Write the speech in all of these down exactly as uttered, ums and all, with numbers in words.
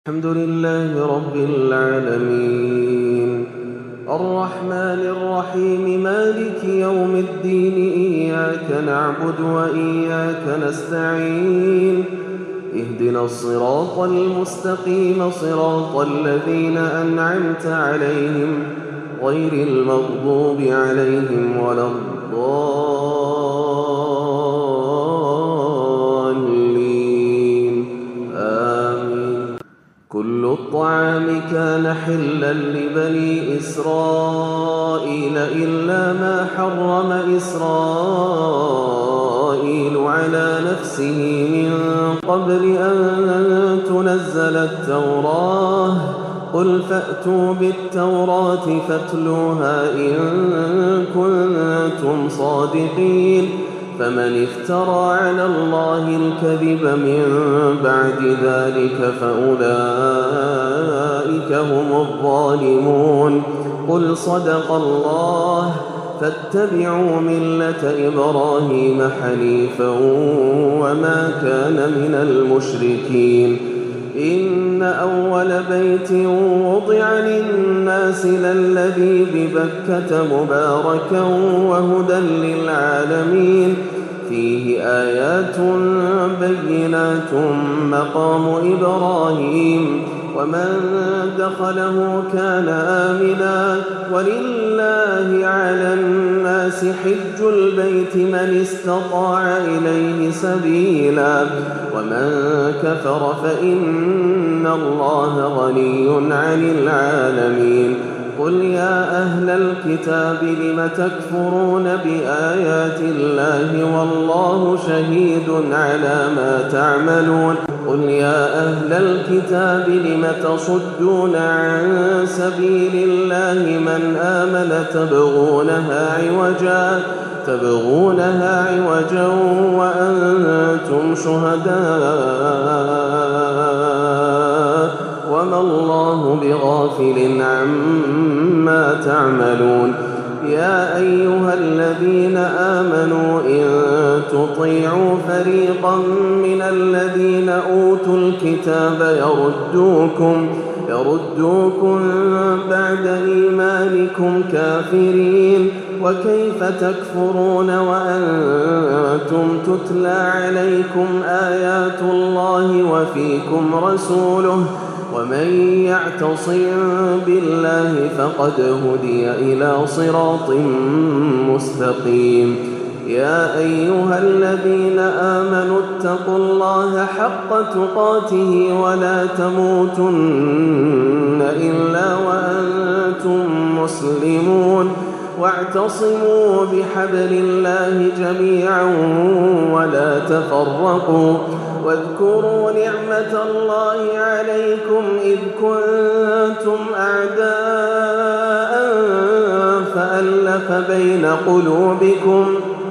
الحمد لله رب العالمين الرحمن الرحيم مالك يوم الدين إياك نعبد وإياك نستعين اهدنا الصراط المستقيم صراط الذين أنعمت عليهم غير المغضوب عليهم ولا الضالين آمين. كل الطعام كان حلا لبني إسرائيل إلا ما حرم إسرائيل على نفسه من قبل أن تنزل التوراة قل فأتوا بالتوراة فاتلوها إن كنتم صادقين فمن افترى على الله الكذب من بعد ذلك فأولئك هم الظالمون. قل صدق الله فاتبعوا ملة إبراهيم حنيفا وما كان من المشركين. إن أول بيت وضع للناس للذي ببكة مباركا وهدى للعالمين فيه آيات بينات مقام إبراهيم ومن دخله كان آمنا ولله على الناس حج البيت من استطاع إليه سبيلا ومن كفر فإن الله غني عن العالمين. قل يا أهل الكتاب لم تكفرون بآيات الله والله شهيد على ما تعملون. قل يا أهل الكتاب لم تصدون عن سبيل الله من آمن تبغونها عوجا تبغونها عوجا وأنتم شهداء وما الله بغافل عما تعملون. يا أيها الذين آمنوا إن تطيعوا فريقا من الذين أوتوا الكتاب يردوكم يردوكم بعد إيمانكم كافرين وكيف تكفرون وأنتم تتلى عليكم آيات الله وفيكم رسوله ومن يعتصم بالله فقد هدي إلى صراط مستقيم. يا أيها الذين آمنوا اتقوا الله حق تقاته ولا تموتن إلا وأنتم مسلمون واعتصموا بحبل الله جميعا ولا تفرقوا واذكروا نعمة الله عليكم إذ كنتم أعداء فألف بين قلوبكم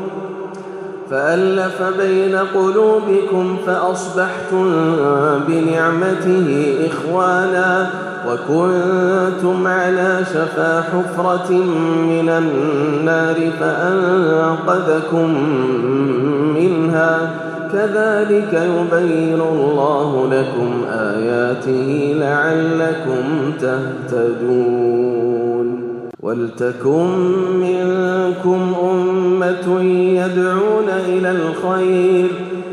فألف بين قلوبكم فأصبحتم بنعمته إخوانا وكنتم على شفا حفرة من النار فأنقذكم منها كذلك يبين الله لكم آياته لعلكم تهتدون. ولتكن منكم أمة يدعون إلى الخير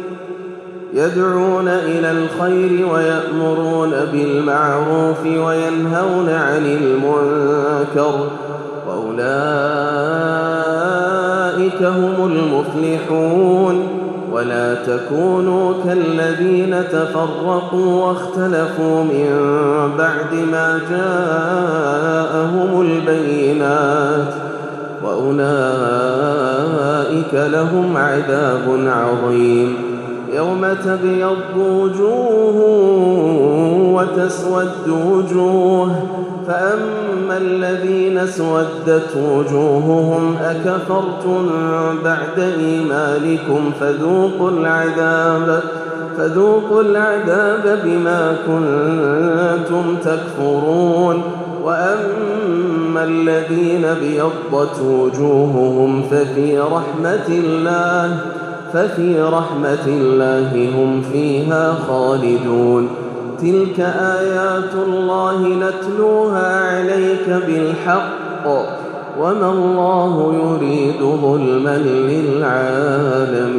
يدعون إلى الخير ويأمرون بالمعروف وينهون عن المنكر وأولئك هم المفلحون. ولا تكونوا كالذين تفرقوا واختلفوا من بعد ما جاءهم البينات وأولئك لهم عذاب عظيم. يوم تبيض وجوه وتسود وجوه فأما الذين اسودت وجوههم أكفرتم بعد إيمانكم فذوقوا العذاب فذوقوا العذاب بما كنتم تكفرون. وأما الذين ابيضت وجوههم ففي رحمة الله ففي رحمة الله هم فيها خالدون. تلك آيات الله نتلوها عليك بالحق وما الله يريد ظلما للعالمين.